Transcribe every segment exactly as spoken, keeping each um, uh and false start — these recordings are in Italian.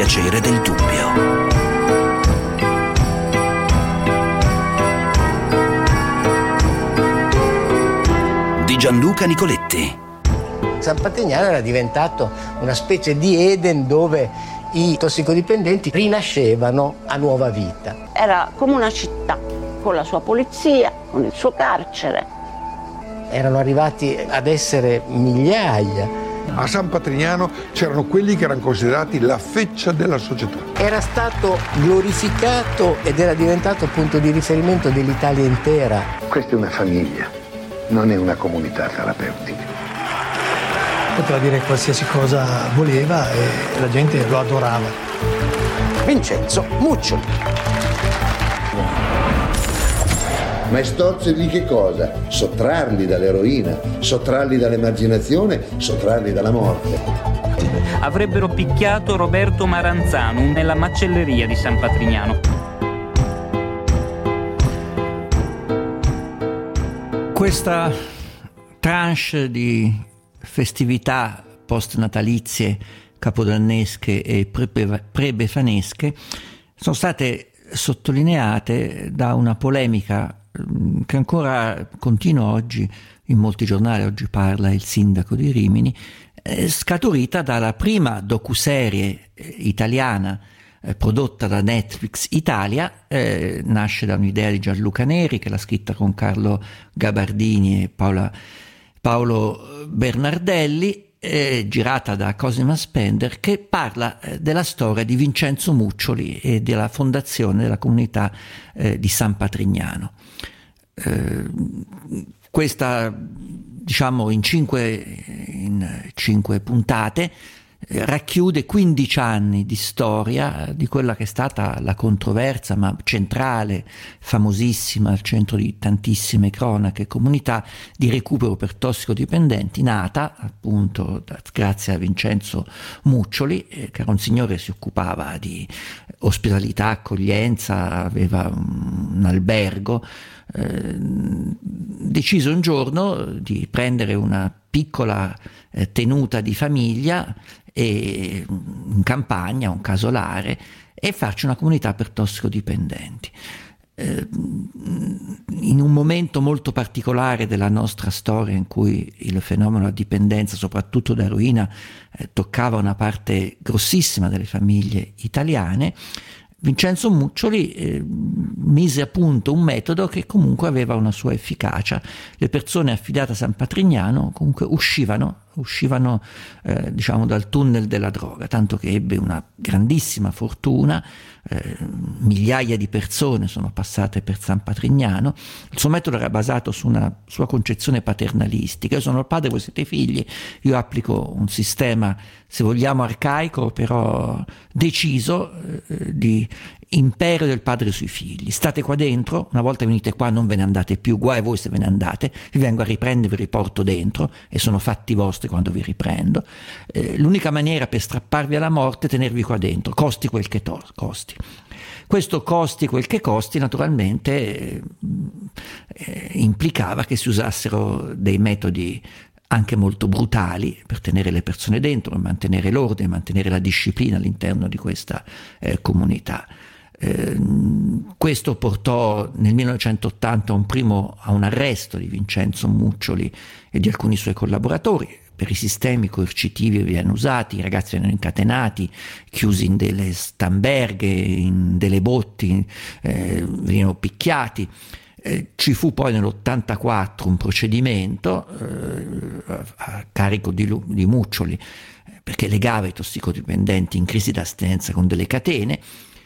piacere del dubbio. Di Gianluca Nicoletti. San Patrignano era diventato una specie di Eden dove i tossicodipendenti rinascevano a nuova vita. Era come una città, con la sua polizia, con il suo carcere. Erano arrivati ad essere migliaia. A San Patrignano c'erano quelli che erano considerati la feccia della società. Era stato glorificato ed era diventato punto di riferimento dell'Italia intera. Questa è una famiglia, non è una comunità terapeutica. Poteva dire qualsiasi cosa voleva e la gente lo adorava. Vincenzo Muccioli. Ma estorcergli che cosa? Sottrarli dall'eroina, sottrarli dall'emarginazione, sottrarli dalla morte. Avrebbero picchiato Roberto Maranzano nella macelleria di San Patrignano. Questa tranche di festività post-natalizie, capodannesche e pre-befanesche sono state sottolineate da una polemica che ancora continua oggi in molti giornali. Oggi parla il sindaco di Rimini, scaturita dalla prima docuserie italiana eh, prodotta da Netflix Italia. Eh, nasce da un'idea di Gianluca Neri, che l'ha scritta con Carlo Gabardini e Paola, Paolo Bernardelli, eh, girata da Cosima Spender, che parla eh, della storia di Vincenzo Muccioli e della fondazione della comunità eh, di San Patrignano. Eh, questa, diciamo, in cinque, in cinque puntate eh, racchiude quindici anni di storia di quella che è stata la controversa, ma centrale, famosissima, al centro di tantissime cronache, comunità di recupero per tossicodipendenti, nata appunto da, grazie a Vincenzo Muccioli, eh, che era un signore che si occupava di ospitalità, accoglienza, aveva un, un albergo. Eh, deciso un giorno di prendere una piccola eh, tenuta di famiglia e, in campagna, un casolare, e farci una comunità per tossicodipendenti. Eh, in un momento molto particolare della nostra storia, in cui il fenomeno della dipendenza, soprattutto da eroina, eh, toccava una parte grossissima delle famiglie italiane, Vincenzo Muccioli eh, mise a punto un metodo che comunque aveva una sua efficacia. Le persone affidate a San Patrignano comunque uscivano, uscivano eh, diciamo dal tunnel della droga, tanto che ebbe una grandissima fortuna. Eh, migliaia di persone sono passate per San Patrignano. Il suo metodo era basato su una sua concezione paternalistica: io sono il padre, voi siete i figli, io applico un sistema, se vogliamo arcaico, però deciso, eh, di imperio del padre sui figli. State qua dentro, una volta venite qua non ve ne andate più, guai a voi se ve ne andate, vi vengo a riprendere, vi riporto dentro e sono fatti vostri quando vi riprendo. Eh, l'unica maniera per strapparvi alla morte è tenervi qua dentro, costi quel che to- costi. Questo costi quel che costi naturalmente eh, eh, implicava che si usassero dei metodi anche molto brutali per tenere le persone dentro, mantenere l'ordine, mantenere la disciplina all'interno di questa eh, comunità. Eh, questo portò nel millenovecentottanta a un primo a un arresto di Vincenzo Muccioli e di alcuni suoi collaboratori per i sistemi coercitivi che venivano usati. I ragazzi venivano incatenati, chiusi in delle stamberghe, in delle botti, eh, venivano picchiati. Eh, ci fu poi nell'ottantaquattro un procedimento eh, a, a carico di, di Muccioli, eh, perché legava i tossicodipendenti in crisi d'astinenza con delle catene.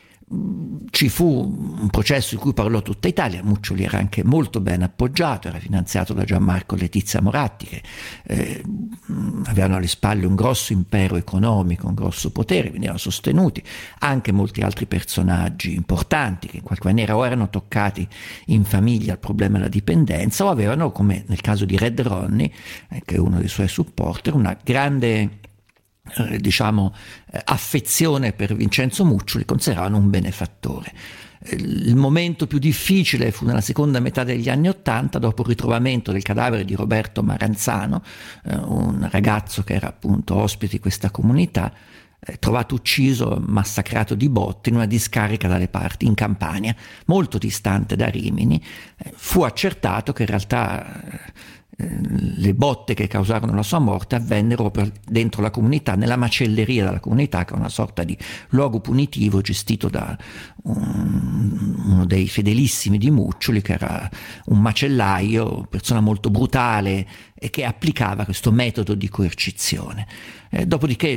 Ci fu un processo in cui parlò tutta Italia. Muccioli era anche molto ben appoggiato, era finanziato da Gianmarco e Letizia Moratti, che eh, avevano alle spalle un grosso impero economico, un grosso potere, venivano sostenuti anche molti altri personaggi importanti che in qualche maniera o erano toccati in famiglia al problema della dipendenza o avevano, come nel caso di Red Ronnie, eh, che è uno dei suoi supporter, una grande Eh, diciamo eh, affezione per Vincenzo Muccioli, consideravano un benefattore. Eh, il momento più difficile fu nella seconda metà degli anni Ottanta, dopo il ritrovamento del cadavere di Roberto Maranzano, eh, un ragazzo che era appunto ospite di questa comunità. eh, trovato ucciso, massacrato di botte in una discarica dalle parti in Campania, molto distante da Rimini. Eh, fu accertato che in realtà eh, le botte che causarono la sua morte avvennero dentro la comunità, nella macelleria della comunità, che è una sorta di luogo punitivo gestito da un, uno dei fedelissimi di Muccioli, che era un macellaio, persona molto brutale e che applicava questo metodo di coercizione. Eh, dopodiché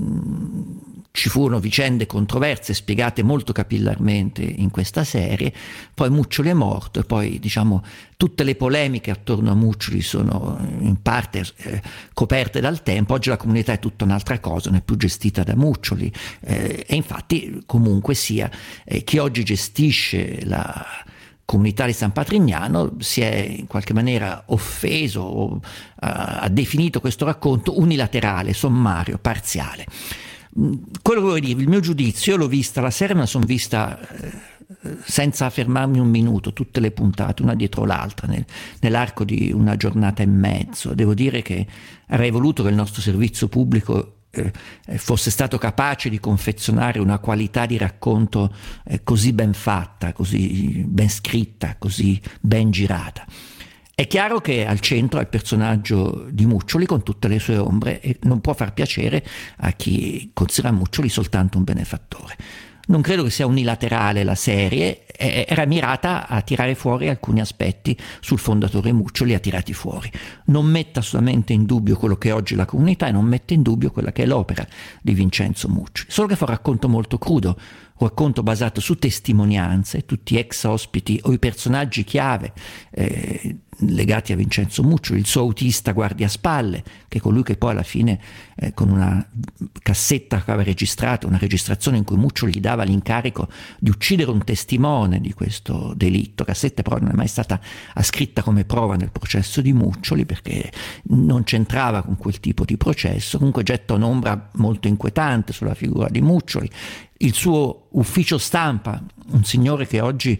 mh, ci furono vicende controverse spiegate molto capillarmente in questa serie. Poi Muccioli è morto e poi, diciamo, tutte le polemiche attorno a Muccioli sono in parte eh, coperte dal tempo. Oggi la comunità è tutta un'altra cosa, non è più gestita da Muccioli, eh, e infatti comunque sia eh, chi oggi gestisce la comunità di San Patrignano si è in qualche maniera offeso o uh, ha definito questo racconto unilaterale, sommario, parziale. Quello che voglio dire, il mio giudizio, io l'ho vista la serie, ma sono vista eh, senza fermarmi un minuto, tutte le puntate, una dietro l'altra, nel, nell'arco di una giornata e mezzo. Devo dire che avrei voluto che il nostro servizio pubblico eh, fosse stato capace di confezionare una qualità di racconto eh, così ben fatta, così ben scritta, così ben girata. È chiaro che al centro è il personaggio di Muccioli con tutte le sue ombre e non può far piacere a chi considera Muccioli soltanto un benefattore. Non credo che sia unilaterale la serie, era mirata a tirare fuori alcuni aspetti sul fondatore Muccioli, ha tirati fuori. Non mette assolutamente in dubbio quello che è oggi la comunità e non mette in dubbio quella che è l'opera di Vincenzo Muccioli, solo che fa un racconto molto crudo, un racconto basato su testimonianze, tutti ex ospiti o i personaggi chiave eh, legati a Vincenzo Muccioli, il suo autista guardiaspalle, che è colui che poi alla fine eh, con una cassetta che aveva registrato, una registrazione in cui Muccioli gli dava l'incarico di uccidere un testimone di questo delitto, cassetta però non è mai stata ascritta come prova nel processo di Muccioli perché non c'entrava con quel tipo di processo, comunque getta un'ombra molto inquietante sulla figura di Muccioli. Il suo ufficio stampa, un signore che oggi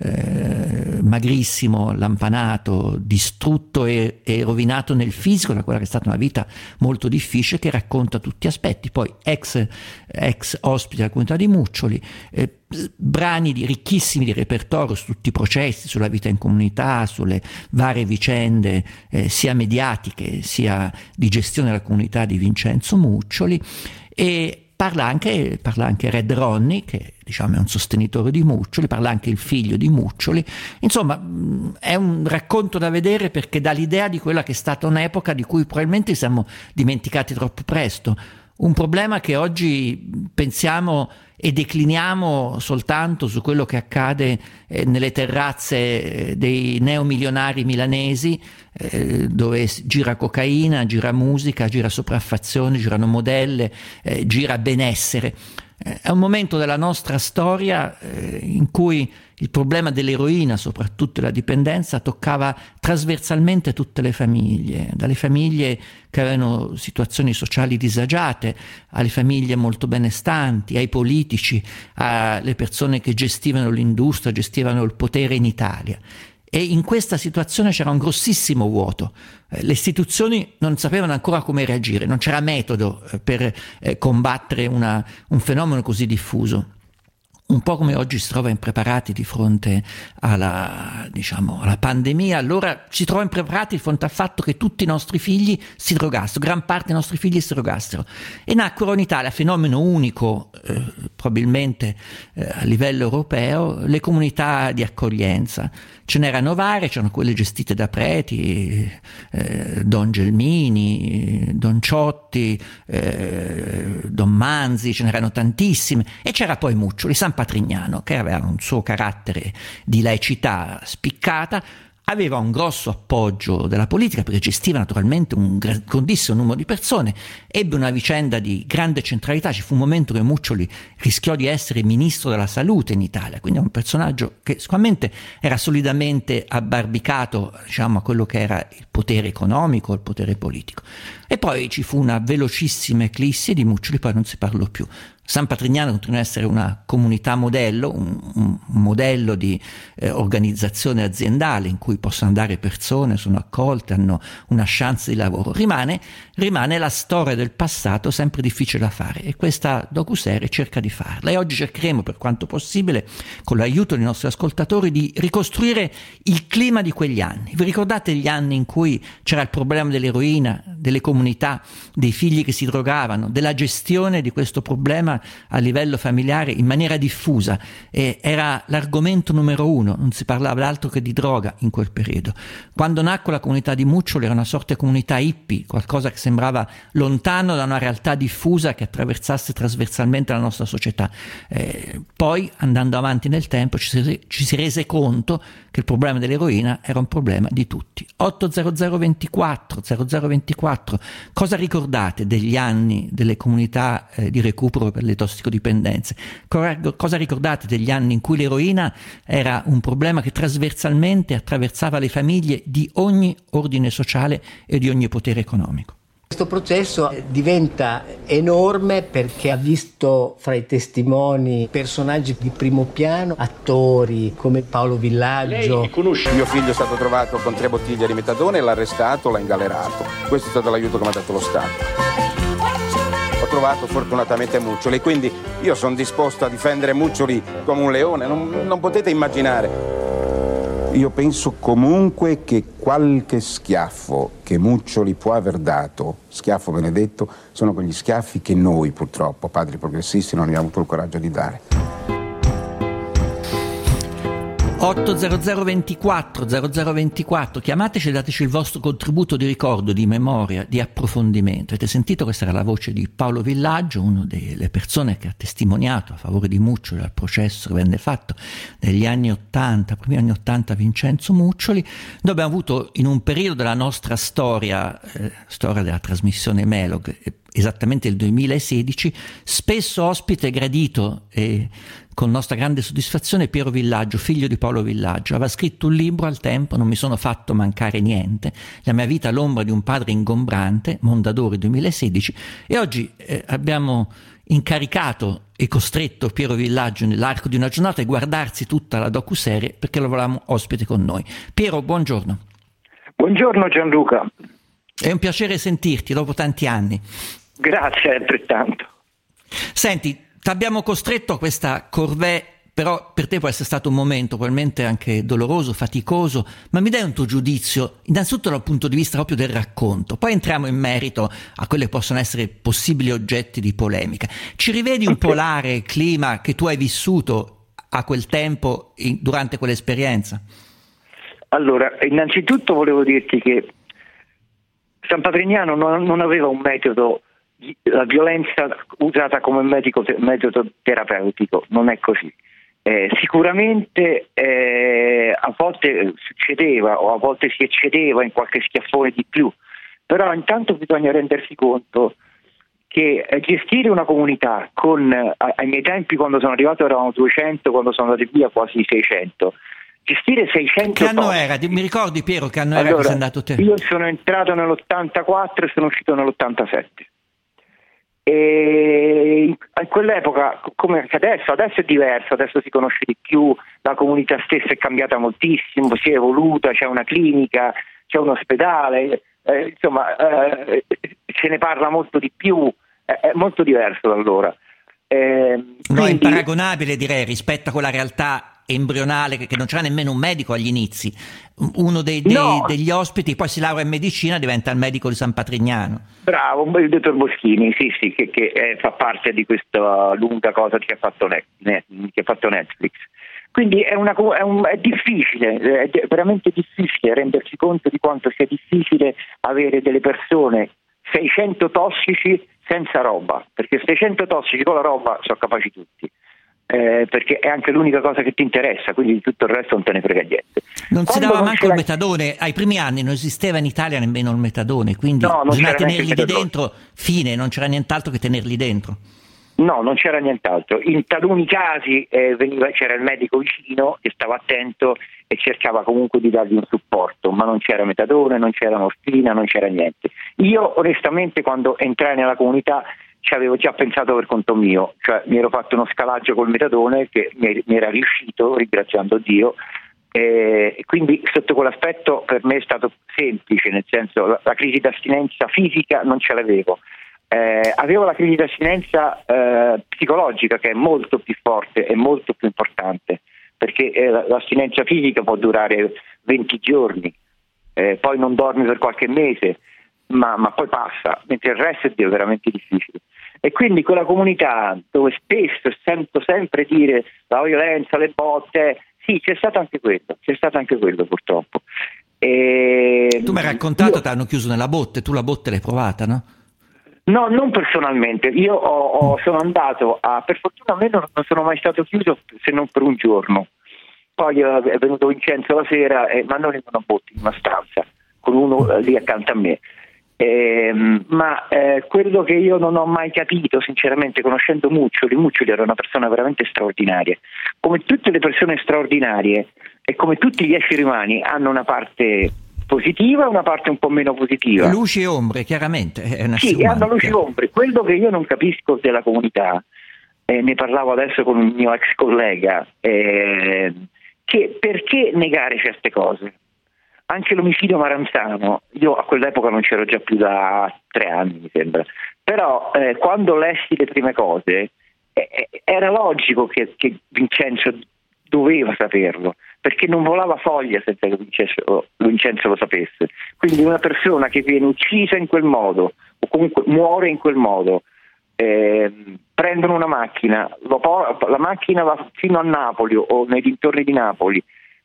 eh, magrissimo, lampanato, distrutto e, e rovinato nel fisico da quella che è stata una vita molto difficile, che racconta tutti gli aspetti, poi ex, ex ospite della comunità di Muccioli, eh, brani di, ricchissimi di repertorio su tutti i processi, sulla vita in comunità, sulle varie vicende eh, sia mediatiche sia di gestione della comunità di Vincenzo Muccioli. E Parla anche, parla anche Red Ronnie, che diciamo è un sostenitore di Muccioli, parla anche il figlio di Muccioli. Insomma, è un racconto da vedere perché dà l'idea di quella che è stata un'epoca di cui probabilmente siamo dimenticati troppo presto. Un problema che oggi pensiamo e decliniamo soltanto su quello che accade eh, nelle terrazze dei neomilionari milanesi, eh, dove gira cocaina, gira musica, gira sopraffazione, girano modelle, eh, gira benessere. Eh, è un momento della nostra storia eh, in cui il problema dell'eroina, soprattutto della dipendenza, toccava trasversalmente tutte le famiglie, dalle famiglie che avevano situazioni sociali disagiate, alle famiglie molto benestanti, ai politici, alle persone che gestivano l'industria, gestivano il potere in Italia. E in questa situazione c'era un grossissimo vuoto. Le istituzioni non sapevano ancora come reagire, non c'era metodo per combattere una, un fenomeno così diffuso. Un po' come oggi si trova impreparati di fronte alla, diciamo, alla pandemia, allora ci troviamo impreparati di fronte al fatto che tutti i nostri figli si drogassero, gran parte dei nostri figli si drogassero. E nacquero in Italia, fenomeno unico eh, probabilmente eh, a livello europeo, le comunità di accoglienza. Ce n'erano varie, c'erano quelle gestite da preti, eh, Don Gelmini, Don Ciotti, eh, Don Manzi, ce n'erano tantissime, e c'era poi Muccioli, San Patrignano, che aveva un suo carattere di laicità spiccata, aveva un grosso appoggio della politica perché gestiva naturalmente un grandissimo numero di persone, ebbe una vicenda di grande centralità, ci fu un momento che Muccioli rischiò di essere ministro della salute in Italia, quindi è un personaggio che sicuramente era solidamente abbarbicato, diciamo, a quello che era il potere economico, il potere politico. E poi ci fu una velocissima eclissi di Muccioli, poi non si parlò più. San Patrignano continua a essere una comunità modello, un, un modello di eh, organizzazione aziendale in cui possono andare persone, sono accolte, hanno una chance di lavoro. Rimane, rimane la storia del passato sempre difficile da fare, e questa docuserie cerca di farla. E oggi cercheremo, per quanto possibile, con l'aiuto dei nostri ascoltatori, di ricostruire il clima di quegli anni. Vi ricordate gli anni in cui c'era il problema dell'eroina, delle comunità, dei figli che si drogavano, della gestione di questo problema a livello familiare in maniera diffusa? E era l'argomento numero uno, non si parlava d'altro che di droga in quel periodo. Quando nacque la comunità di Muccioli era una sorta di comunità hippie, qualcosa che sembrava lontano da una realtà diffusa che attraversasse trasversalmente la nostra società. Eh, poi, andando avanti nel tempo, ci si, ci si rese conto che il problema dell'eroina era un problema di tutti. otto zero zero ventiquattro zero zero ventiquattro, cosa ricordate degli anni delle comunità eh, di recupero per le tossicodipendenze? Cosa ricordate degli anni in cui l'eroina era un problema che trasversalmente attraversava le famiglie di ogni ordine sociale e di ogni potere economico? Questo processo diventa enorme perché ha visto fra i testimoni personaggi di primo piano, attori come Paolo Villaggio. Lei conosce? Mio figlio è stato trovato con tre bottiglie di metadone, l'ha arrestato, l'ha ingalerato. Questo è stato l'aiuto che mi ha dato lo Stato. Ho trovato fortunatamente Muccioli, quindi io sono disposto a difendere Muccioli come un leone, non, non potete immaginare. Io penso comunque che qualche schiaffo che Muccioli può aver dato, schiaffo benedetto, sono quegli schiaffi che noi purtroppo, padri progressisti, non abbiamo avuto il coraggio di dare. otto zero zero ventiquattro zero zero ventiquattro, chiamateci e dateci il vostro contributo di ricordo, di memoria, di approfondimento. Avete sentito? Questa era la voce di Paolo Villaggio, una delle persone che ha testimoniato a favore di Muccioli al processo che venne fatto negli anni ottanta, primi anni ottanta, Vincenzo Muccioli. Noi abbiamo avuto in un periodo della nostra storia, eh, storia della trasmissione Melog, eh, esattamente il duemilasedici, spesso ospite gradito e con nostra grande soddisfazione Piero Villaggio, figlio di Paolo Villaggio. Aveva scritto un libro al tempo, Non mi sono fatto mancare niente, la mia vita all'ombra di un padre ingombrante, Mondadori duemilasedici, e oggi eh, abbiamo incaricato e costretto Piero Villaggio nell'arco di una giornata a guardarsi tutta la docuserie perché lo volevamo ospite con noi. Piero, buongiorno. Buongiorno Gianluca. È un piacere sentirti dopo tanti anni. Grazie, altrettanto. Senti, ti abbiamo costretto a questa corvée, però per te può essere stato un momento probabilmente anche doloroso, faticoso, ma mi dai un tuo giudizio, innanzitutto dal punto di vista proprio del racconto, poi entriamo in merito a quelli che possono essere possibili oggetti di polemica. Ci rivedi un po' l'area, il clima che tu hai vissuto a quel tempo in, durante quell'esperienza? Allora, innanzitutto volevo dirti che San Patrignano non, non aveva un metodo, la violenza usata come medico, metodo terapeutico, non è così. Eh, sicuramente eh, a volte succedeva o a volte si eccedeva in qualche schiaffone di più, però intanto bisogna rendersi conto che eh, gestire una comunità con, eh, ai miei tempi quando sono arrivato eravamo duecento, quando sono andati via quasi seicento, gestire seicento che anno tossici. era? Mi ricordi Piero che anno allora, era che sei andato te? Io sono entrato nell'ottantaquattro e sono uscito nell'ottantasette. E in quell'epoca, come adesso, adesso è diverso, adesso si conosce di più, la comunità stessa è cambiata moltissimo, si è evoluta, c'è una clinica, c'è un ospedale, eh, insomma eh, se ne parla molto di più, eh, è molto diverso da allora. Eh, no, quindi... è imparagonabile direi rispetto a quella realtà embrionale che, che non c'era nemmeno un medico agli inizi. Uno dei, dei, no. degli ospiti poi si laurea in medicina, diventa il medico di San Patrignano. Bravo, il dottor Boschini, sì sì, che, che eh, fa parte di questa lunga cosa che ha fatto, net, net, che ha fatto Netflix. Quindi è, una, è, un, è difficile, è veramente difficile rendersi conto di quanto sia difficile avere delle persone, seicento tossici senza roba, perché seicento tossici con la roba sono capaci tutti. Eh, perché è anche l'unica cosa che ti interessa, quindi di tutto il resto non te ne frega niente. Non Quando si dava non manco c'era... il metadone, ai primi anni non esisteva in Italia nemmeno il metadone, quindi no, bisogna tenerli di dentro, fine, non c'era nient'altro che tenerli dentro. No, non c'era nient'altro. In taluni casi eh, veniva, c'era il medico vicino che stava attento e cercava comunque di dargli un supporto, ma non c'era metadone, non c'era morfina, non c'era niente. Io onestamente quando entrai nella comunità ci avevo già pensato per conto mio, cioè mi ero fatto uno scalaggio col metadone che mi, mi era riuscito, ringraziando Dio, e quindi sotto quell'aspetto per me è stato semplice, nel senso la, la crisi d'astinenza fisica non ce l'avevo. Eh, avevo la crisi d'astinenza eh, psicologica, che è molto più forte e molto più importante, perché eh, l'astinenza fisica può durare venti giorni, eh, poi non dormi per qualche mese, ma, ma poi passa, mentre il resto è veramente difficile. E quindi quella comunità dove spesso sento sempre dire la violenza, le botte, sì, c'è stato anche quello, c'è stato anche quello purtroppo. E tu mi hai raccontato, io... ti hanno chiuso nella botte, tu la botte l'hai provata, no? No, non personalmente, io ho, ho, sono andato a, per fortuna a me non, non sono mai stato chiuso se non per un giorno, poi è venuto Vincenzo la sera, eh, ma non in una botte, in una stanza, con uno eh, lì accanto a me. Eh, ma eh, quello che io non ho mai capito, sinceramente, conoscendo Muccioli, Muccioli era una persona veramente straordinaria, come tutte le persone straordinarie e come tutti gli esseri umani hanno una parte positiva e una parte un po' meno positiva, luci e ombre, chiaramente è una sì, hanno luci e ombre. Quello che io non capisco della comunità, eh, ne parlavo adesso con un mio ex collega, eh, che perché negare certe cose? Anche l'omicidio Maranzano, io a quell'epoca non c'ero già più da tre anni mi sembra, però eh, quando lessi le prime cose eh, era logico che, che Vincenzo doveva saperlo, perché non volava foglia senza che Vincenzo, Vincenzo lo sapesse. Quindi una persona che viene uccisa in quel modo o comunque muore in quel modo, eh, prendono una macchina, lo, la macchina va fino a Napoli o nei dintorni di Napoli,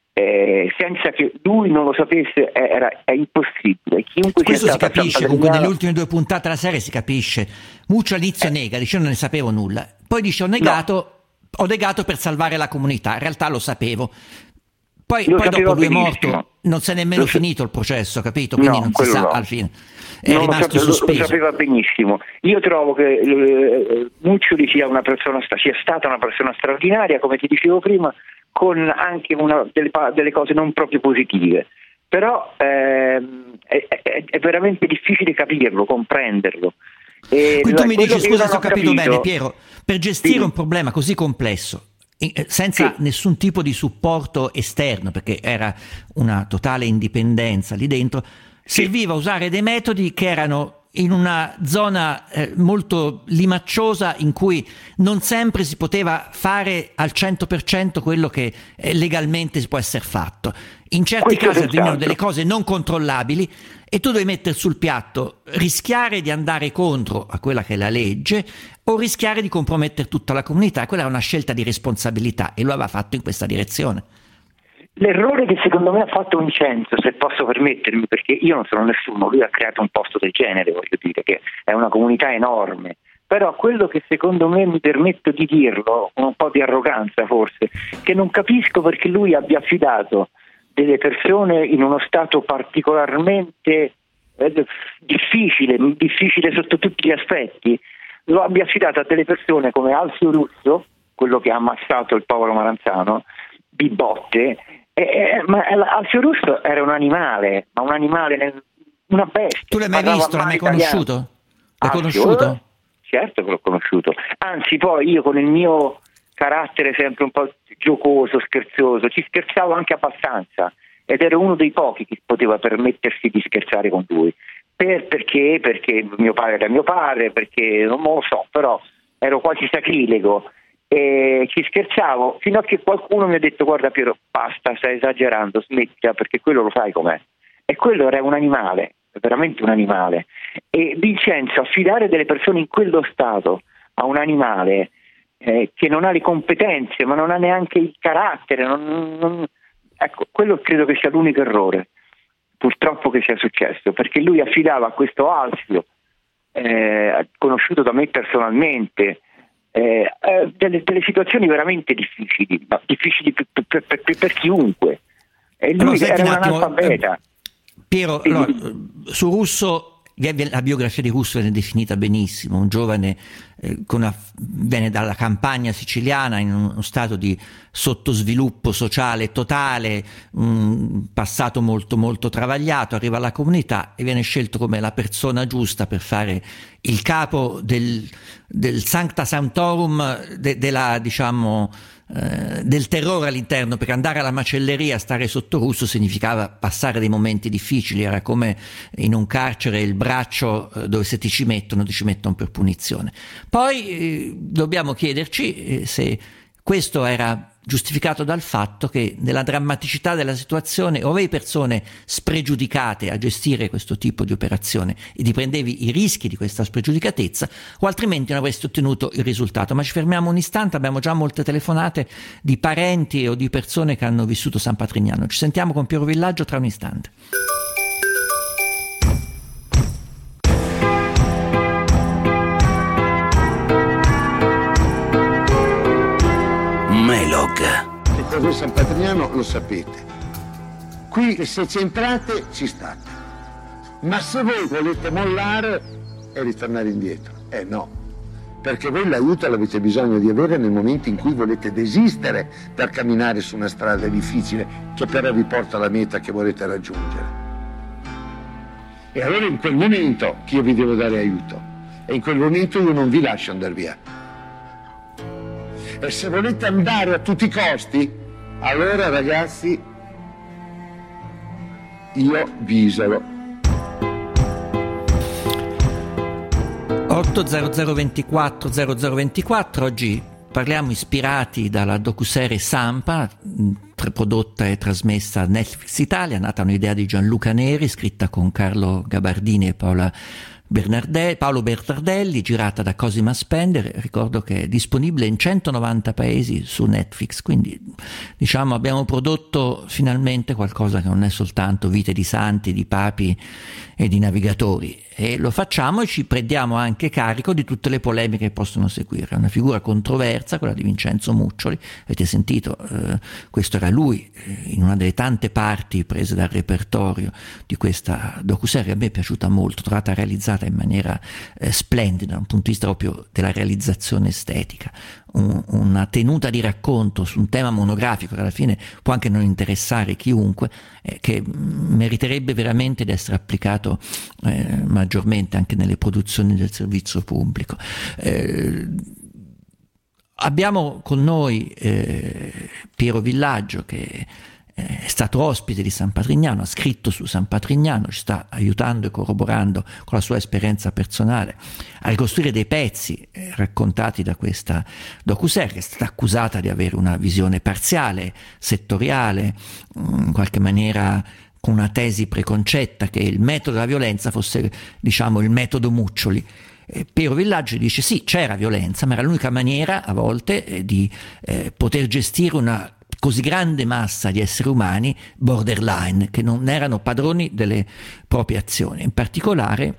Eh, senza che lui non lo sapesse, era, è impossibile. Chiunque questo sia si capisce, comunque nelle ultime due puntate della serie si capisce. Muccio all'inizio eh. nega, dice non ne sapevo nulla, poi dice ho negato, no. ho negato per salvare la comunità, in realtà lo sapevo. Poi, poi dopo lui è morto, non si è nemmeno lo finito il processo, capito? Quindi no, non si sa no. alla fine. È non rimasto lo, sospeso. Lo sapeva benissimo. Io trovo che eh, Muccioli sia una persona, sia stata una persona straordinaria, come ti dicevo prima, con anche una delle, delle cose non proprio positive, però ehm, è, è, è veramente difficile capirlo, comprenderlo. E Quindi tu mi dici, scusa se ho capito, capito bene Piero, per gestire sì. un problema così complesso senza sì. nessun tipo di supporto esterno, perché era una totale indipendenza lì dentro, sì. serviva usare dei metodi che erano in una zona eh, molto limacciosa in cui non sempre si poteva fare al cento per cento quello che eh, legalmente si può essere fatto. In certi Questo casi avvenivano delle cose non controllabili e tu devi mettere sul piatto rischiare di andare contro a quella che è la legge o rischiare di compromettere tutta la comunità. Quella è una scelta di responsabilità e lo aveva fatto in questa direzione. L'errore che secondo me ha fatto Vincenzo, se posso permettermi, perché io non sono nessuno, lui ha creato un posto del genere, voglio dire, che è una comunità enorme, però quello che secondo me mi permetto di dirlo, con un po' di arroganza forse, che non capisco perché lui abbia affidato delle persone in uno stato particolarmente eh, difficile, difficile sotto tutti gli aspetti, lo abbia affidato a delle persone come Alfio Russo, quello che ha ammazzato il povero Maranzano, di botte. Eh, ma Alfio Russo era un animale, ma un animale, una bestia. Tu l'hai mai visto? L'hai mai conosciuto? L'hai Alfio, conosciuto? Certo che l'ho conosciuto. Anzi, poi io con il mio carattere sempre un po' giocoso, scherzoso, ci scherzavo anche abbastanza ed ero uno dei pochi che poteva permettersi di scherzare con lui. Per, perché? Perché mio padre era mio padre, perché non lo so, però ero quasi sacrilego. E ci scherzavo fino a che qualcuno mi ha detto guarda Piero, basta, stai esagerando, smettila, perché quello lo sai com'è. E quello era un animale, veramente un animale. E Vincenzo, affidare delle persone in quello stato a un animale eh, che non ha le competenze, ma non ha neanche il carattere, non, non... ecco, quello credo che sia l'unico errore, purtroppo, che sia successo, perché lui affidava a questo Alfio, eh, conosciuto da me personalmente, Eh, eh, delle, delle situazioni veramente difficili, no, difficili per, per, per, per chiunque. E lui allora, era un attimo, analfabeta. Piero, allora, su Russo La biografia di Russo viene definita benissimo, un giovane eh, con una, viene dalla campagna siciliana in uno stato di sottosviluppo sociale totale, un passato molto molto travagliato, arriva alla comunità e viene scelto come la persona giusta per fare il capo del, del Sancta Sanctorum de, della, diciamo, eh, del terrore all'interno, perché andare alla macelleria, stare sotto Russo significava passare dei momenti difficili, era come in un carcere il braccio eh, dove se ti ci mettono, ti ci mettono per punizione. Poi eh, dobbiamo chiederci eh, se questo era giustificato dal fatto che nella drammaticità della situazione o avevi persone spregiudicate a gestire questo tipo di operazione e ti prendevi i rischi di questa spregiudicatezza, o altrimenti non avresti ottenuto il risultato. Ma ci fermiamo un istante, abbiamo già molte telefonate di parenti o di persone che hanno vissuto San Patrignano. Ci sentiamo con Piero Villaggio tra un istante. Melog. Che cos'è San Patrignano lo sapete. Qui se c'entrate ci state. Ma se voi volete mollare e ritornare indietro, eh no. Perché voi l'aiuto l'avete bisogno di avere nel momento in cui volete desistere per camminare su una strada difficile che però vi porta alla meta che volete raggiungere. E allora in quel momento che io vi devo dare aiuto. E in quel momento io non vi lascio andare via. E se volete andare a tutti i costi, allora ragazzi, io vi isolo. otto zero zero ventiquattro zero zero ventiquattro, oggi parliamo ispirati dalla docuserie Sampa, prodotta e trasmessa a Netflix Italia, nata un'idea di Gianluca Neri, scritta con Carlo Gabardini e Paola Bernardelli, Paolo Bertardelli, girata da Cosima Spender. Ricordo che è disponibile in centonovanta paesi su Netflix, quindi diciamo abbiamo prodotto finalmente qualcosa che non è soltanto vite di santi, di papi e di navigatori, e lo facciamo e ci prendiamo anche carico di tutte le polemiche che possono seguire. È una figura controversa quella di Vincenzo Muccioli, avete sentito, eh, questo era lui eh, in una delle tante parti prese dal repertorio di questa docuserie. A me è piaciuta molto, trovata realizzata in maniera eh, splendida da un punto di vista proprio della realizzazione estetica, un, una tenuta di racconto su un tema monografico che alla fine può anche non interessare chiunque, eh, che meriterebbe veramente di essere applicato eh, maggiormente anche nelle produzioni del servizio pubblico. Eh, abbiamo con noi eh, Piero Villaggio, che è stato ospite di San Patrignano, ha scritto su San Patrignano, ci sta aiutando e corroborando con la sua esperienza personale a ricostruire dei pezzi eh, raccontati da questa docuserie, che è stata accusata di avere una visione parziale, settoriale, in qualche maniera con una tesi preconcetta che il metodo della violenza fosse, diciamo, il metodo Muccioli. Eh, Piero Villaggio dice sì, c'era violenza, ma era l'unica maniera a volte eh, di eh, poter gestire una così grande massa di esseri umani borderline, che non erano padroni delle proprie azioni. In particolare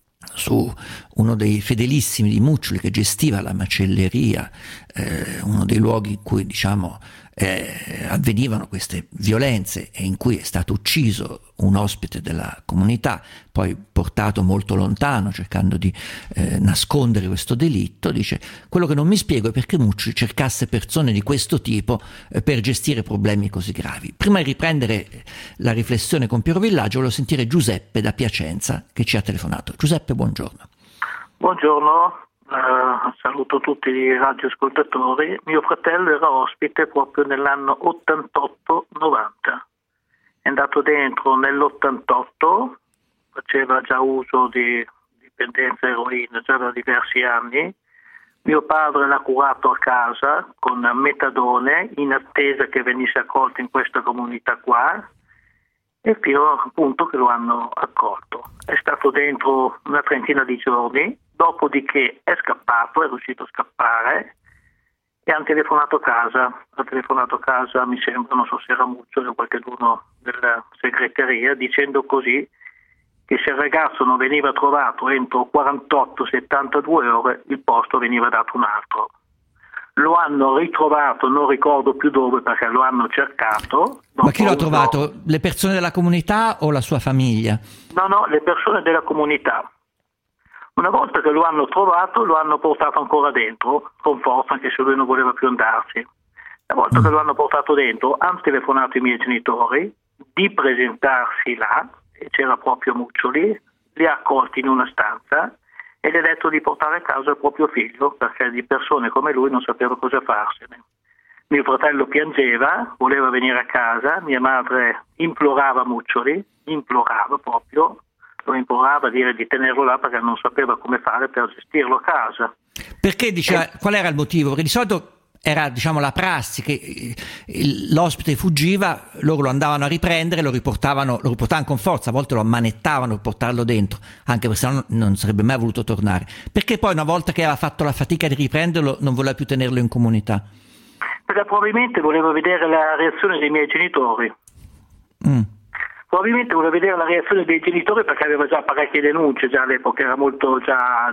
su uno dei fedelissimi di Muccioli che gestiva la macelleria, eh, uno dei luoghi in cui, diciamo, eh, avvenivano queste violenze e in cui è stato ucciso un ospite della comunità, poi portato molto lontano cercando di eh, nascondere questo delitto. Dice: quello che non mi spiego è perché Muccioli cercasse persone di questo tipo eh, per gestire problemi così gravi. Prima di riprendere la riflessione con Piero Villaggio, volevo sentire Giuseppe da Piacenza che ci ha telefonato. Giuseppe, buongiorno. Buongiorno. Uh, saluto tutti i radioascoltatori. Mio fratello era ospite proprio nell'anno ottantotto novanta. È andato dentro nell'ottantotto, faceva già uso di dipendenza eroina già da diversi anni. Mio padre l'ha curato a casa con metadone in attesa che venisse accolto in questa comunità qua, e fino appunto che lo hanno accolto. È stato dentro una trentina di giorni, dopodiché è scappato, è riuscito a scappare e hanno telefonato a casa. Ha telefonato a casa, mi sembra, non so se era Muccioli o qualcuno della segreteria, dicendo così che se il ragazzo non veniva trovato entro quarantotto settantadue ore il posto veniva dato un altro. lo hanno ritrovato, non ricordo più dove perché lo hanno cercato. Ma chi l'ha uso... trovato? Le persone della comunità o la sua famiglia? No, no, le persone della comunità. Una volta che lo hanno trovato, lo hanno portato ancora dentro, con forza, anche se lui non voleva più andarsi. Una volta mm. che lo hanno portato dentro, hanno telefonato i miei genitori di presentarsi là, e c'era proprio Muccioli, li ha accolti in una stanza e gli ha detto di portare a casa il proprio figlio, perché di persone come lui non sapeva cosa farsene. Mio fratello piangeva, voleva venire a casa, mia madre implorava Muccioli, implorava proprio, lo implorava a dire di tenerlo là perché non sapeva come fare per gestirlo a casa. Perché diceva, eh, qual era il motivo? Perché di solito era, diciamo, la prassi che l'ospite fuggiva, loro lo andavano a riprendere, lo riportavano, lo riportavano con forza, a volte lo ammanettavano per portarlo dentro, anche perché sennò non sarebbe mai voluto tornare. Perché poi una volta che aveva fatto la fatica di riprenderlo non voleva più tenerlo in comunità? Perché probabilmente voleva vedere la reazione dei miei genitori. Mm. Probabilmente voleva vedere la reazione dei genitori perché aveva già parecchie denunce, già all'epoca era molto già...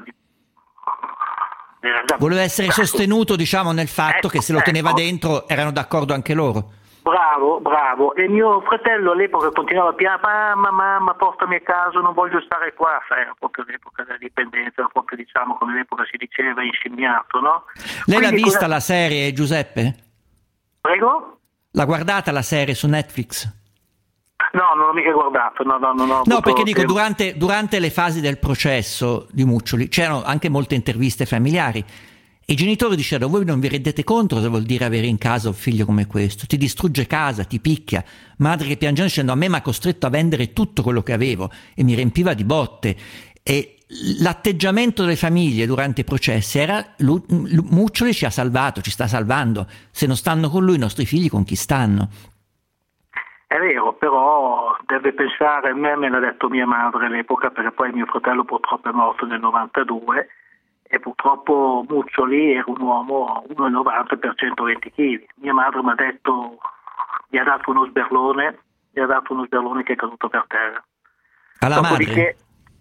Era già... Voleva essere sostenuto, diciamo, nel fatto ecco, che se lo teneva ecco. dentro erano d'accordo anche loro. Bravo, bravo. E mio fratello all'epoca continuava a piangere, mamma, mamma, portami a casa, non voglio stare qua. Era proprio l'epoca della dipendenza, era proprio, diciamo, come all'epoca si diceva, inscimmiato, no? Lei Quindi, l'ha vista cosa... la serie, Giuseppe? Prego? L'ha guardata la serie su Netflix? No, non l'ho mica guardato. No, no, no, no, no perché dico, durante, durante le fasi del processo di Muccioli c'erano anche molte interviste familiari. I genitori dicevano: voi non vi rendete conto cosa vuol dire avere in casa un figlio come questo? Ti distrugge casa, ti picchia. Madre che piangendo dicendo: a me mi ha costretto a vendere tutto quello che avevo e mi riempiva di botte. E l'atteggiamento delle famiglie durante i processi era: Muccioli ci ha salvato, ci sta salvando, se non stanno con lui i nostri figli con chi stanno? È vero, però deve pensare, a me me l'ha detto mia madre all'epoca, perché poi mio fratello purtroppo è morto nel novantadue e purtroppo Muccioli era un uomo uno virgola novanta per centoventi chili. Mia madre mi ha detto, gli ha dato uno sberlone, gli ha dato uno sberlone che è caduto per terra. Alla Dopodiché, madre?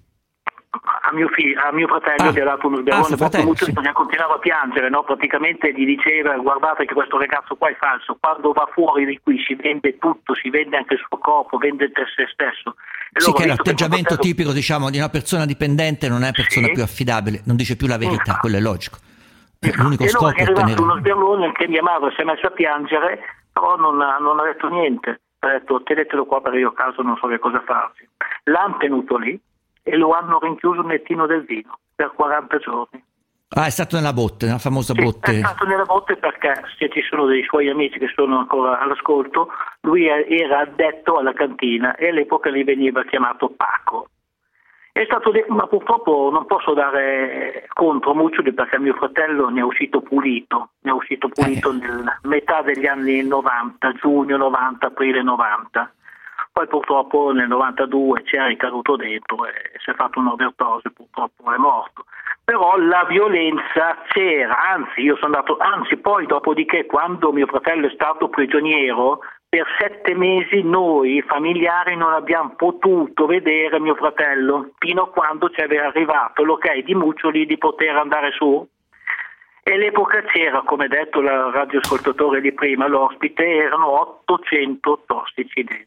A mio, figlio, a mio fratello ah, gli ha dato uno sberlone, ah, fratello, Muccioli sì. continuava a piangere, no? Praticamente gli diceva: guardate che questo ragazzo qua è falso, quando va fuori di qui si vende tutto, si vende anche il suo corpo, vende se stesso. E sì, allora, che è l'atteggiamento fratello... tipico, diciamo, di una persona dipendente, non è persona sì. più affidabile, non dice più la verità, mm. quello è logico. L'unico e scopo allora è arrivato uno sberlone che mia madre si è messa a piangere, però non ha, non ha detto niente, ha detto: tenetelo qua perché io a caso non so che cosa farci. L'hanno tenuto lì e lo hanno rinchiuso nel tino del vino per quaranta giorni. Ah, è stato nella botte, nella famosa sì, botte. È stato nella botte perché, se ci sono dei suoi amici che sono ancora all'ascolto, lui era addetto alla cantina e all'epoca gli veniva chiamato Paco. È stato detto, ma purtroppo non posso dare contro Muccioli perché mio fratello ne è uscito pulito, ne è uscito pulito eh. nella metà degli anni novanta, giugno novanta, aprile novanta. Poi purtroppo nel novantadue ci è ricaduto dentro e si è fatto un'overdose, purtroppo è morto. Però la violenza c'era, anzi io sono andato, anzi poi dopodiché quando mio fratello è stato prigioniero, per sette mesi noi familiari non abbiamo potuto vedere mio fratello, fino a quando ci aveva arrivato l'ok di Muccioli di poter andare su. E all'epoca c'era, come detto il radioascoltatore di prima, l'ospite, erano ottocento tossici dentro.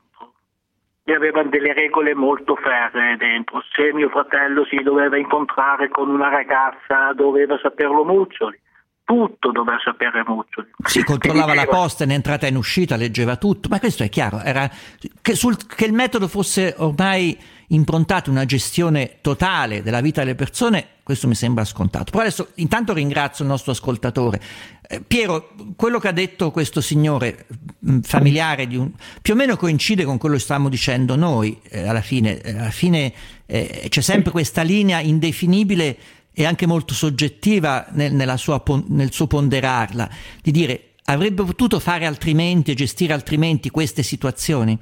E avevano delle regole molto ferree dentro. Se mio fratello si doveva incontrare con una ragazza, doveva saperlo Muccioli. Tutto doveva sapere Muccioli. Si controllava diceva... la posta in entrata e in uscita, leggeva tutto, ma questo è chiaro. Era che, sul, che il metodo fosse ormai improntato una gestione totale della vita delle persone, questo mi sembra scontato. Però adesso intanto ringrazio il nostro ascoltatore. Eh, Piero, quello che ha detto questo signore mh, familiare di un, più o meno coincide con quello che stavamo dicendo noi. Eh, alla fine, eh, alla fine eh, c'è sempre questa linea indefinibile e anche molto soggettiva nel, nella sua, nel suo ponderarla, di dire: avrebbe potuto fare altrimenti e gestire altrimenti queste situazioni?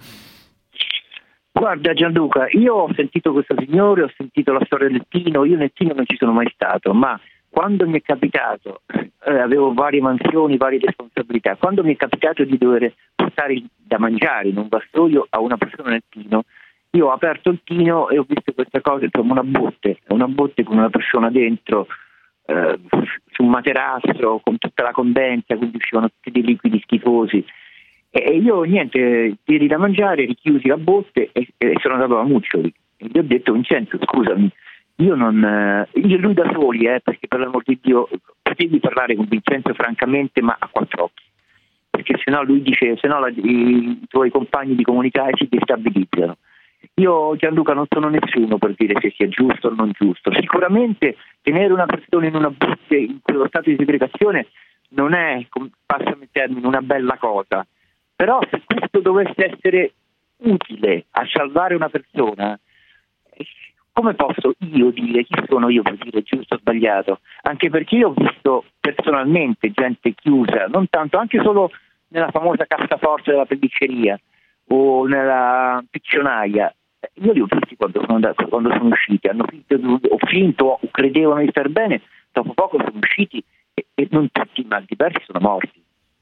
Guarda Gianluca, io ho sentito questo signore, ho sentito la storia del Tino, io nel Tino non ci sono mai stato, ma quando mi è capitato, eh, avevo varie mansioni, varie responsabilità, quando mi è capitato di dover portare da mangiare in un vassoio a una persona nel Tino, io ho aperto il Tino e ho visto questa cosa, insomma una botte, una botte con una persona dentro eh, su un materasso con tutta la condensa, quindi uscivano tutti dei liquidi schifosi. E io niente, diedi da mangiare, richiusi la botte e, e sono andato da Muccioli. E gli ho detto: Vincenzo, scusami, io non io e lui da soli, eh, perché per l'amor di Dio potevi parlare con Vincenzo francamente, ma a quattro occhi, perché sennò lui dice, sennò la, i, i tuoi compagni di comunità si destabilizzano. Io, Gianluca, non sono nessuno per dire se sia giusto o non giusto. Sicuramente tenere una persona in una botte in quello stato di segregazione non è, passami il termine, una bella cosa. Però se questo dovesse essere utile a salvare una persona, come posso io dire, chi sono io per dire giusto o sbagliato? Anche perché io ho visto personalmente gente chiusa, non tanto, anche solo nella famosa cassaforte della pellicceria o nella piccionaia. Io li ho visti quando sono, andato, quando sono usciti, hanno finto, o finto o credevano di star bene, dopo poco sono usciti e, e non tutti, ma diversi sono morti.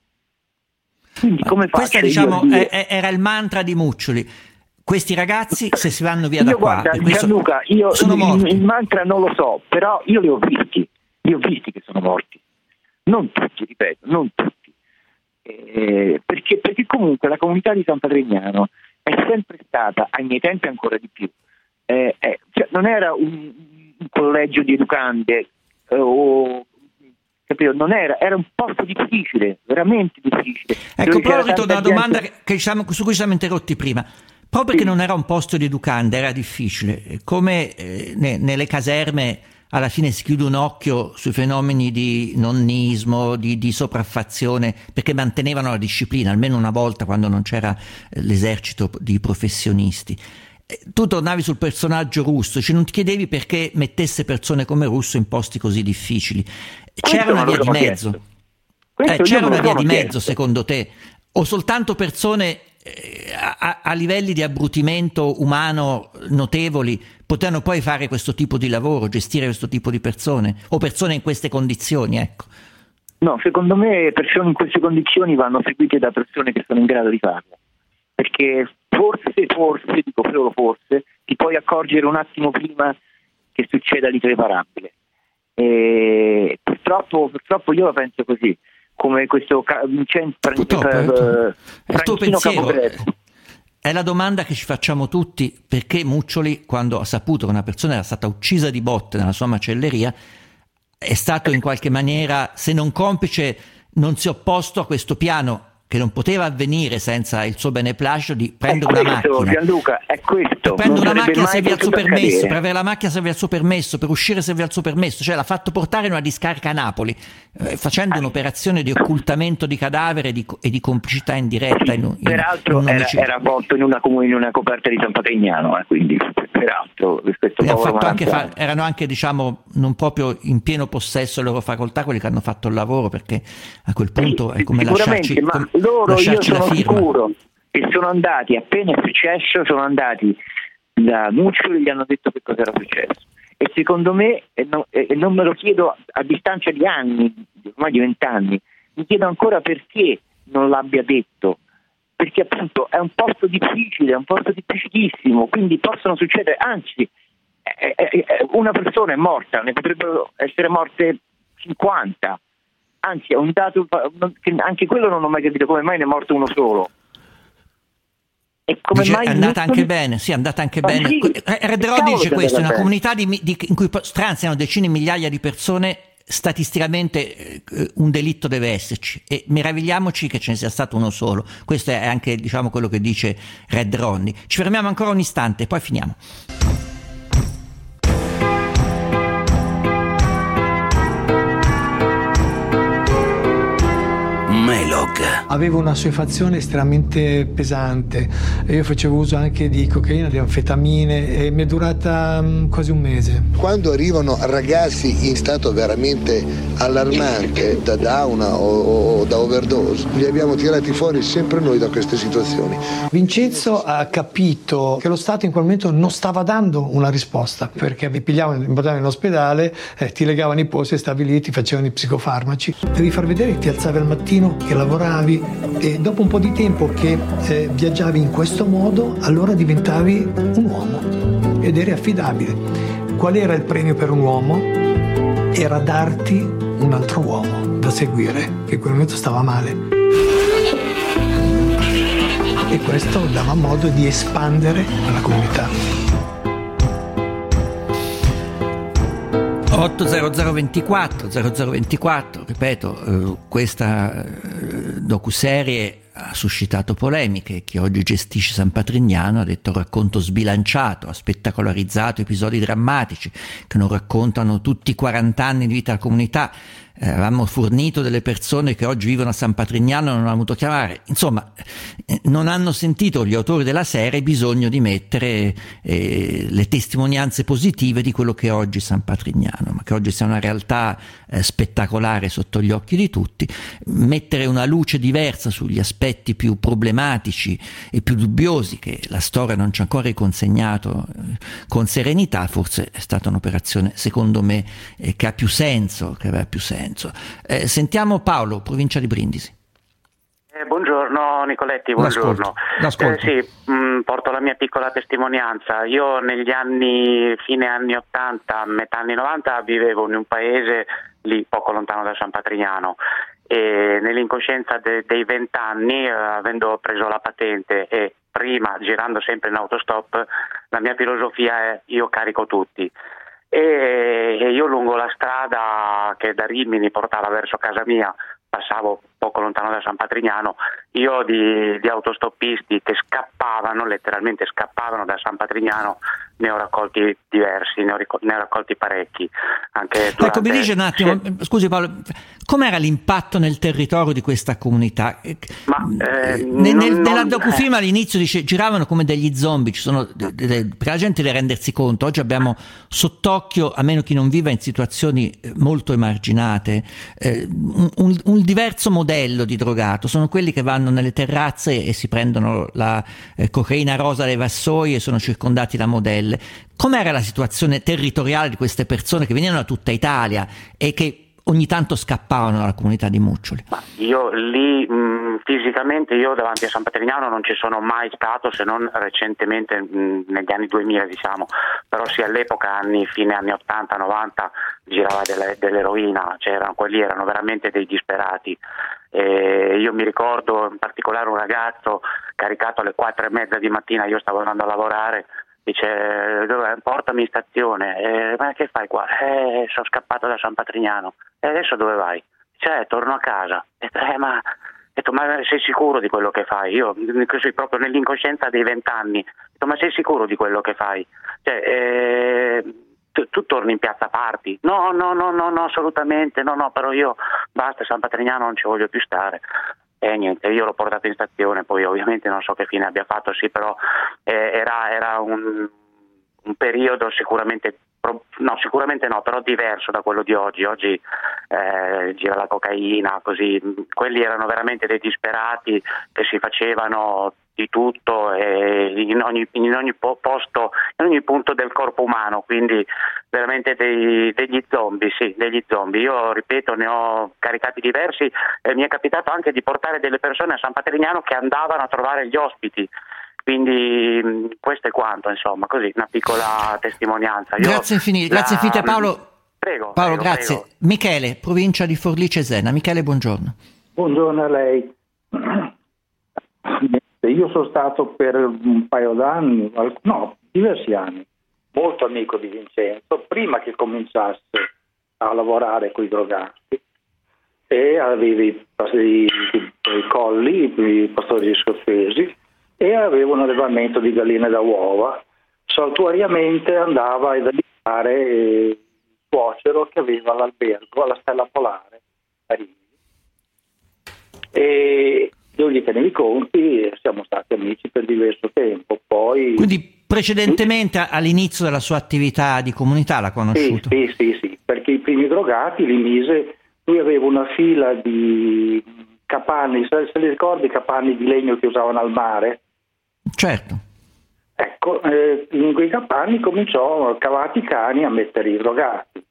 Quindi come faccio? Questo, diciamo, dire... era il mantra di Muccioli. Questi ragazzi, se si vanno via io da qua, guarda, Gianluca, io sono morti. Il, il mantra non lo so, però io li ho visti, li ho visti che sono morti. Non tutti, ripeto, non tutti. Eh, perché, perché comunque la comunità di San Patrignano è sempre stata, ai miei tempi ancora di più, eh, eh, cioè non era un, un collegio di educande eh, o... Capito? Non era, era un posto difficile, veramente difficile. Ecco, però ritorno alla domanda gente... che, diciamo, su cui ci siamo interrotti prima. Proprio perché sì. non era un posto di educande, era difficile. Come eh, ne, nelle caserme alla fine si chiude un occhio sui fenomeni di nonnismo, di, di sopraffazione, perché mantenevano la disciplina, almeno una volta quando non c'era eh, l'esercito di professionisti. Tu tornavi sul personaggio Russo, cioè non ti chiedevi perché mettesse persone come Russo in posti così difficili. C'era una via di mezzo. Eh, c'era una via di mezzo, secondo te? O soltanto persone eh, a, a livelli di abbrutimento umano notevoli potevano poi fare questo tipo di lavoro, gestire questo tipo di persone? O persone in queste condizioni, ecco? No, secondo me persone in queste condizioni vanno seguite da persone che sono in grado di farlo. Perché forse, forse, dico solo forse, ti puoi accorgere un attimo prima che succeda l'irreparabile. E purtroppo, purtroppo io la penso così, come questo Vincenzo Franchino Capogreco. È la domanda che ci facciamo tutti, perché Muccioli, quando ha saputo che una persona era stata uccisa di botte nella sua macelleria, è stato in qualche maniera, se non complice, non si è opposto a questo piano che non poteva avvenire senza il suo beneplacito di prendere questo, una macchina. Gianluca, è questo. Per prendere una macchina serviva il suo permesso, per avere la macchina serviva il suo permesso, per uscire serviva il suo permesso, cioè l'ha fatto portare in una discarica a Napoli, eh, facendo un'operazione di occultamento di cadavere di, e di complicità indiretta. In, in, peraltro in era, era avvolto in una, in una coperta di San Patrignano, eh, quindi peraltro questo ha fatto anche fa, erano anche, diciamo, non proprio in pieno possesso delle loro facoltà quelli che hanno fatto il lavoro, perché a quel punto sì, è come lasciarci, ma come loro lasciarci io la sono firma. Sicuro che sono andati, appena è successo, sono andati da Muccioli e gli hanno detto che cosa era successo. E secondo me, e non, e non me lo chiedo a, a distanza di anni, ormai di vent'anni, mi chiedo ancora perché non l'abbia detto. Perché appunto è un posto difficile, è un posto difficilissimo, quindi possono succedere, anzi è, è, è, una persona è morta, ne potrebbero essere morte cinquanta, anzi è un dato che anche quello non ho mai capito come mai ne è morto uno solo. E come dice, mai è andata anche di... bene, sì, è andata anche ma bene. Sì, Redderò dice questo, in una comunità di, di, in cui stranziano decine di migliaia di persone, statisticamente eh, un delitto deve esserci, e meravigliamoci che ce ne sia stato uno solo. Questo è anche, diciamo, quello che dice Red Ronnie. Ci fermiamo ancora un istante e poi finiamo. Avevo una assuefazione estremamente pesante, io facevo uso anche di cocaina, di anfetamine, e mi è durata um, quasi un mese. Quando arrivano ragazzi in stato veramente allarmante da down o, o da overdose, li abbiamo tirati fuori sempre noi da queste situazioni. Vincenzo ha capito che lo Stato in quel momento non stava dando una risposta, perché vi pigliavano, mi portavano in ospedale, eh, ti legavano i polsi e stavi lì, ti facevano i psicofarmaci. Devi far vedere che ti alzavi al mattino, che lavoravi, e dopo un po' di tempo che eh, viaggiavi in questo modo, allora diventavi un uomo ed eri affidabile. Qual era il premio per un uomo? era darti un altro uomo da seguire, che in quel momento stava male. E questo dava modo di espandere la comunità. otto zero zero ventiquattro zero zero ventiquattro, ripeto, eh, questa eh, docuserie ha suscitato polemiche. Chi oggi gestisce San Patrignano ha detto racconto sbilanciato, ha spettacolarizzato episodi drammatici che non raccontano tutti i quaranta anni di vita della comunità. Eh, avevamo fornito delle persone che oggi vivono a San Patrignano e non hanno voluto chiamare. Insomma, eh, non hanno sentito gli autori della serie bisogno di mettere eh, le testimonianze positive di quello che è oggi San Patrignano, ma che oggi sia una realtà eh, spettacolare sotto gli occhi di tutti. Mettere una luce diversa sugli aspetti più problematici e più dubbiosi che la storia non ci ha ancora riconsegnato eh, con serenità, forse è stata un'operazione, secondo me, eh, che ha più senso, che aveva più senso. Eh, sentiamo Paolo, provincia di Brindisi. Eh, buongiorno Nicoletti, buongiorno. L'ascolto. Eh, sì, mh, porto la mia piccola testimonianza. Io negli anni, fine anni ottanta, metà anni novanta, vivevo in un paese lì poco lontano da San Patrignano e nell'incoscienza de- dei vent'anni, eh, avendo preso la patente e prima girando sempre in autostop, la mia filosofia è io carico tutti. E io lungo la strada che da Rimini portava verso casa mia, passavo poco lontano da San Patrignano, io di, di autostoppisti che scappavano, letteralmente scappavano da San Patrignano, ne ho raccolti diversi, ne ho, ric- ne ho raccolti parecchi. Anche durante... Ecco, mi dice un attimo, scusi Paolo, com'era l'impatto nel territorio di questa comunità? Ma, eh, nel, non, nella non, docufilm all'inizio dice giravano come degli zombie, ci sono de, de, de, per la gente deve rendersi conto. Oggi abbiamo sott'occhio, a meno chi non viva in situazioni molto emarginate, eh, un, un diverso modello di drogato. Sono quelli che vanno nelle terrazze e si prendono la eh, cocaina rosa dai vassoi e sono circondati da modelle. Com'era la situazione territoriale di queste persone che venivano da tutta Italia e che ogni tanto scappavano dalla comunità di Muccioli? Ma io lì mh, fisicamente, io davanti a San Patrignano non ci sono mai stato, se non recentemente mh, negli anni duemila, diciamo, però sì, all'epoca, anni, fine anni ottanta novanta, girava delle, dell'eroina, c'erano, quelli erano veramente dei disperati. E io mi ricordo in particolare un ragazzo caricato alle quattro e mezza di mattina, io stavo andando a lavorare, dice dove, portami in stazione. Eh, ma che fai qua? Eh, sono scappato da San Patrignano. E adesso dove vai? Cioè, torno a casa. E, eh, ma, detto, ma sei sicuro di quello che fai? Io così proprio nell'incoscienza dei vent'anni, detto, ma sei sicuro di quello che fai? Cioè, eh, tu, tu torni in piazza Parti? No, no, no, no, no, assolutamente, no, no, però io basta, San Patrignano non ci voglio più stare. E niente, io l'ho portato in stazione, poi ovviamente non so che fine abbia fatto, sì, però eh, era, era un, un periodo sicuramente, no, sicuramente no, però diverso da quello di oggi. Oggi eh, gira la cocaina, così, quelli erano veramente dei disperati che si facevano di tutto e in ogni, in ogni posto, in ogni punto del corpo umano, quindi veramente dei, degli zombie, sì, degli zombie. Io ripeto, ne ho caricati diversi e mi è capitato anche di portare delle persone a San Patrignano che andavano a trovare gli ospiti. Quindi mh, questo è quanto, insomma, così una piccola testimonianza. Io grazie infinite, la... grazie infinite Paolo. Prego. Paolo, prego, grazie. Prego. Michele, provincia di Forlì Cesena. Michele, buongiorno. Buongiorno a lei. Io sono stato per un paio d'anni, no, diversi anni, molto amico di Vincenzo, prima che cominciasse a lavorare con i drogati, e avevi i, i, i colli, i pastori scozzesi, e avevo un allevamento di galline da uova. Saltuariamente andava ad aiutare il suocero che aveva l'albergo alla Stella Polare a Rimini. E io gli tenevo i conti e siamo stati amici per diverso tempo. Poi quindi precedentemente sì, all'inizio della sua attività di comunità l'ha conosciuto? Sì, sì, sì, sì, perché i primi drogati li mise, lui aveva una fila di capanni, se, se li ricordi, capanni di legno che usavano al mare? Certo. Ecco, eh, in quei capanni cominciò, cavati i cani, a mettere i drogati.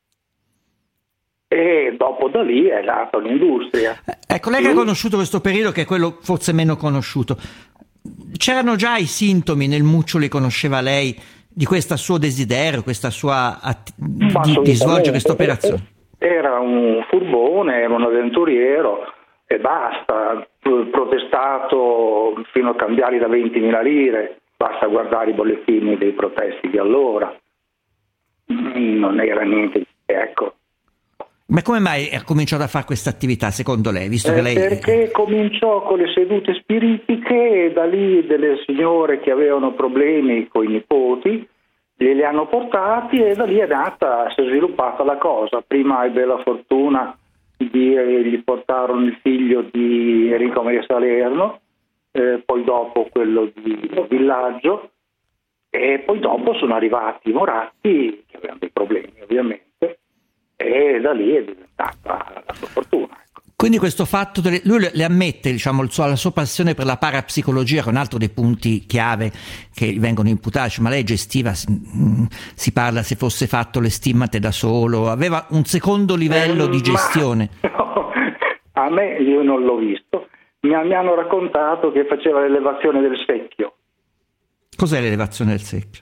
E dopo da lì è nata l'industria. Ecco, lei che ha conosciuto questo periodo, che è quello forse meno conosciuto, c'erano già i sintomi nel Muccioli, conosceva lei, di questo suo desiderio, questa sua att- di, di svolgere questa operazione? Era un furbone, era un avventuriero e basta, protestato fino a cambiare da ventimila lire, basta guardare i bollettini dei protesti di allora, non era niente, ecco. Ma come mai ha cominciato a fare questa attività, secondo lei, visto Eh, che lei... Perché cominciò con le sedute spiritiche e da lì delle signore che avevano problemi con i nipoti li hanno portati e da lì è nata, si è sviluppata la cosa. Prima ebbe la fortuna di eh, gli portarono il figlio di Enrico Maria Salerno, eh, poi dopo quello di Villaggio e poi dopo sono arrivati i Moratti che avevano dei problemi ovviamente e da lì è diventata la sua fortuna. Quindi questo fatto, delle, lui le ammette, diciamo, il suo, la sua passione per la parapsicologia, che è un altro dei punti chiave che gli vengono imputati, ma lei gestiva, si, si parla se fosse fatto le stimmate da solo, aveva un secondo livello eh, di gestione. No, a me, io non l'ho visto, mi, mi hanno raccontato che faceva l'elevazione del secchio. Cos'è l'elevazione del secchio?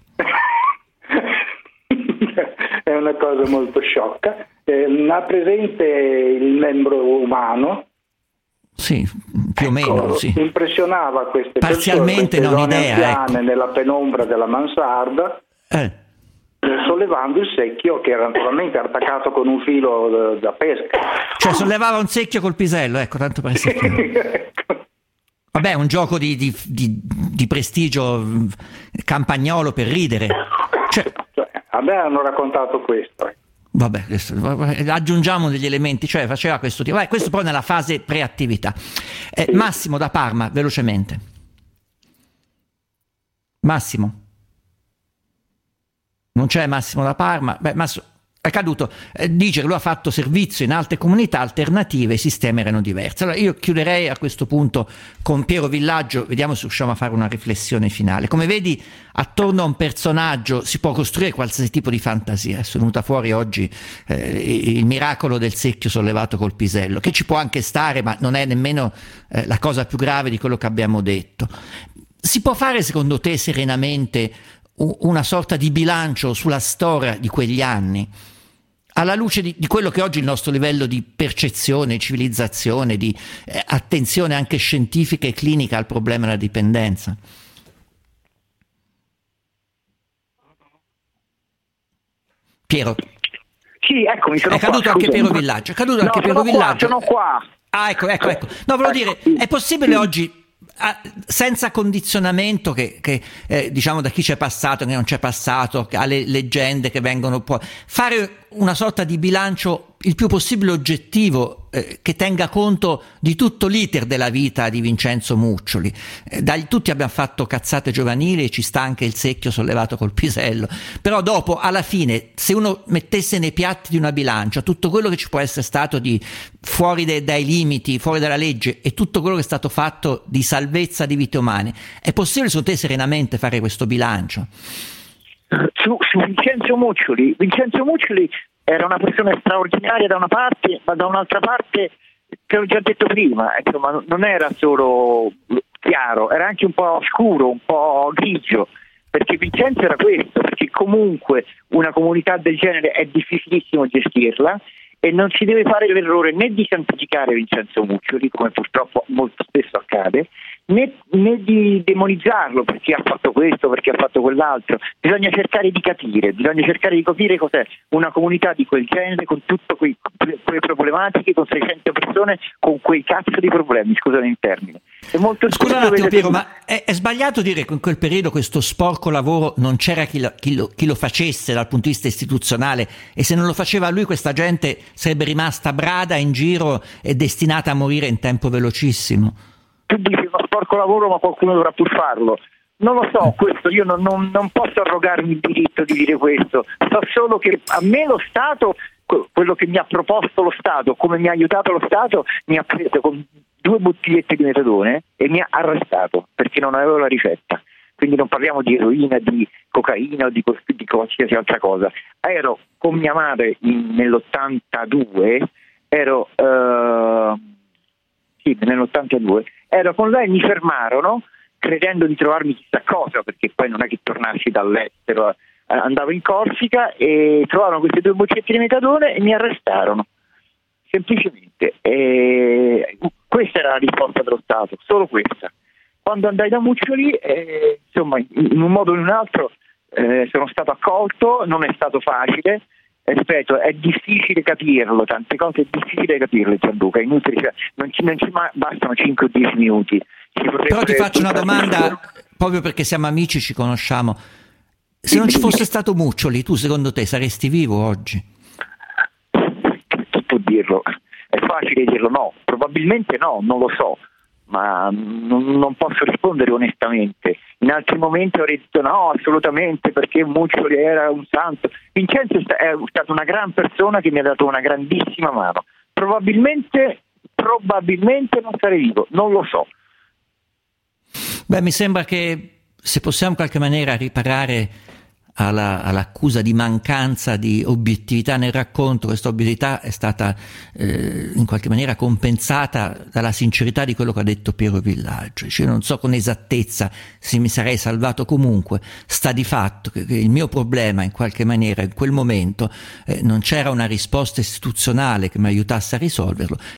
È una cosa molto sciocca. Eh, ha presente il membro umano? Sì, più o ecco, meno, sì. Impressionava queste parzialmente persone, non queste idea, donne anziane ecco. nella penombra della mansarda, eh. sollevando il secchio che era naturalmente attaccato con un filo da, da pesca. Cioè sollevava un secchio col pisello, ecco, tanto per essere chiaro. Vabbè, è un gioco di, di, di, di prestigio campagnolo per ridere. Cioè, cioè, a me hanno raccontato questo. Eh. Vabbè, adesso, aggiungiamo degli elementi, cioè faceva questo tipo. Vabbè, questo poi nella fase preattività. Eh, sì. Massimo da Parma, velocemente. Massimo. Non c'è Massimo da Parma. Beh, Massimo è caduto. Eh, dice che lui ha fatto servizio in altre comunità alternative, i sistemi erano diversi. Allora io chiuderei a questo punto con Piero Villaggio, vediamo se riusciamo a fare una riflessione finale. Come vedi, attorno a un personaggio si può costruire qualsiasi tipo di fantasia. È venuta fuori oggi eh, il miracolo del secchio sollevato col pisello, che ci può anche stare, ma non è nemmeno eh, la cosa più grave di quello che abbiamo detto. Si può fare, secondo te, serenamente una sorta di bilancio sulla storia di quegli anni, alla luce di, di quello che oggi è il nostro livello di percezione, civilizzazione, di eh, attenzione anche scientifica e clinica al problema della dipendenza? Piero? Sì, ecco, mi sono è caduto qua, anche scusa. Piero Villaggio. È caduto no, anche Piero sono Villaggio. Qua, sono qua. Ah, ecco, ecco, ecco. No, volevo dire, è possibile oggi, senza condizionamento che, che eh, diciamo da chi c'è passato, che non c'è passato, alle leggende che vengono poi, fare una sorta di bilancio il più possibile oggettivo eh, che tenga conto di tutto l'iter della vita di Vincenzo Muccioli. Eh, da, tutti abbiamo fatto cazzate giovanili e ci sta anche il secchio sollevato col pisello, però dopo alla fine se uno mettesse nei piatti di una bilancia tutto quello che ci può essere stato di fuori de, dai limiti, fuori dalla legge e tutto quello che è stato fatto di salvezza di vite umane, è possibile secondo te serenamente fare questo bilancio? Su, su Vincenzo Muccioli, Vincenzo Muccioli era una persona straordinaria da una parte, ma da un'altra parte, che ho già detto prima, insomma, non era solo chiaro, era anche un po' scuro, un po' grigio, perché Vincenzo era questo, perché comunque una comunità del genere è difficilissimo gestirla e non si deve fare l'errore né di santificare Vincenzo Muccioli, come purtroppo molto spesso accade, Né, né di demonizzarlo perché ha fatto questo, perché ha fatto quell'altro. Bisogna cercare di capire, bisogna cercare di capire cos'è una comunità di quel genere, con tutte quei, quelle problematiche, con seicento persone, con quei cazzo di problemi, scusate il termine. È molto Scusa un attimo Piero, ma è, è sbagliato dire che in quel periodo questo sporco lavoro non c'era chi lo, chi, lo, chi lo facesse dal punto di vista istituzionale, e se non lo faceva lui questa gente sarebbe rimasta brada in giro e destinata a morire in tempo velocissimo? Tu dici uno sporco lavoro, ma qualcuno dovrà pur farlo. Non lo so, questo io non, non, non posso arrogarmi il diritto di dire questo. So solo che a me lo Stato, quello che mi ha proposto lo Stato, come mi ha aiutato lo Stato, mi ha preso con due bottigliette di metadone e mi ha arrestato perché non avevo la ricetta. Quindi non parliamo di eroina, di cocaina o di, di qualsiasi altra cosa. Ero con mia madre in, nell'ottantadue, ero uh, sì, nell'ottantadue, ero con lei, mi fermarono credendo di trovarmi chissà cosa, perché poi non è che tornassi dall'estero, eh, andavo in Corsica e trovarono queste due boccette di metadone e mi arrestarono, semplicemente. E questa era la risposta dello Stato, solo questa. Quando andai da Muccioli, eh, insomma, in un modo o in un altro eh, sono stato accolto, non è stato facile. Ripeto, è difficile capirlo, tante cose è difficile capirle, Gianluca, è inutile, cioè, non ci, non ci bastano cinque o dieci minuti. Però ti faccio una domanda, proprio perché siamo amici, ci conosciamo. Se non ci fosse stato Muccioli, tu secondo te saresti vivo oggi? Chi può dirlo? È facile dirlo, no, probabilmente no, non lo so, ma non, non posso rispondere onestamente. In altri momenti avrei detto no, assolutamente, perché Muccioli era un santo. Vincenzo è stata una gran persona che mi ha dato una grandissima mano. Probabilmente, probabilmente non sarei vivo, non lo so. Beh, mi sembra che se possiamo in qualche maniera riparare alla, all'accusa di mancanza di obiettività nel racconto, questa obiettività è stata eh, in qualche maniera compensata dalla sincerità di quello che ha detto Piero Villaggio. Cioè, non so con esattezza se mi sarei salvato comunque, sta di fatto che, che il mio problema in qualche maniera in quel momento eh, non c'era una risposta istituzionale che mi aiutasse a risolverlo,